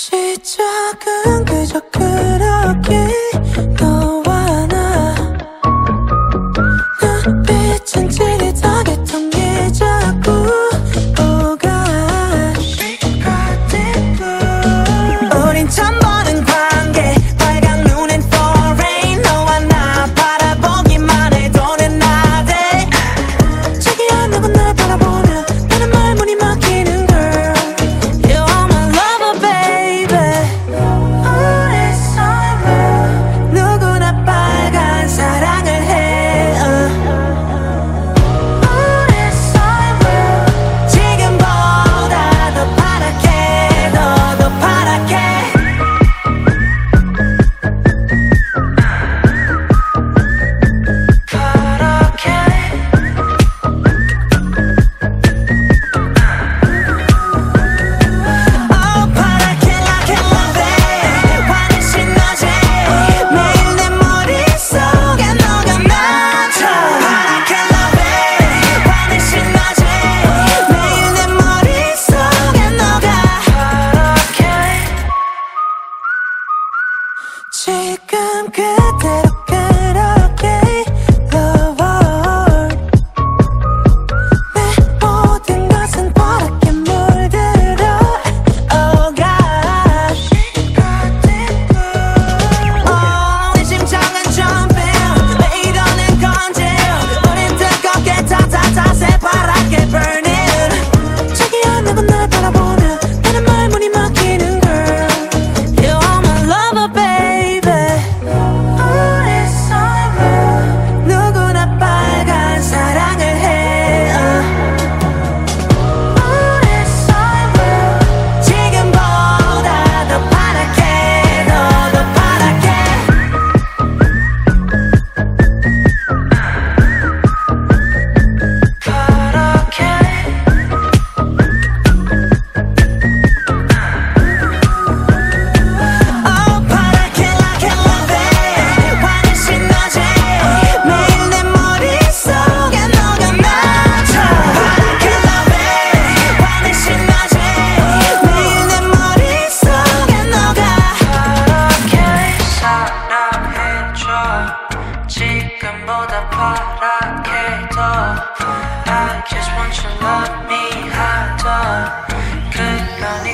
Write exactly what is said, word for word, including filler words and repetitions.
시작은 그저 그렇게 너와 나 눈빛은 찌릿하게 통해 자꾸 오가 우린 처음 보는 관계 빨간 눈엔 foreign 너와 나 바라보기만 해도 내 나대 자기야 누구 날 바라보면 나는 말문이 막히는 girl You are my lover baby 우리 삶은 누구나 빨간 사랑을 해 uh. 우리 삶은 지금보다 더 파랗게 더 더 파랗게 지금 그대로 그렇게 lover 내 모든 것은 파랗게 물들어 Oh gosh oh, 내 심장은 jumping 왜 이러는 건지 우린 뜨겁게 타타타 새파랗게 burning 자기야 누구 날 바라보면 나는 말문이 막히는 girl You are my lover baby 우리 삶은 누구나 빨간 사랑을 해 uh. 우리 삶은 지금보다 더 파랗게 더 더 파랗게 파랗게 Oh 파랗게 like I love it 환히 신나지 매일 내 머릿속에 너가 나타 파랗게 love it 환히 신나지 매일 내 머릿속에 너가 파랗게 사랑해줘 지금보다 파랗게 더 I just want you love me harder 그러니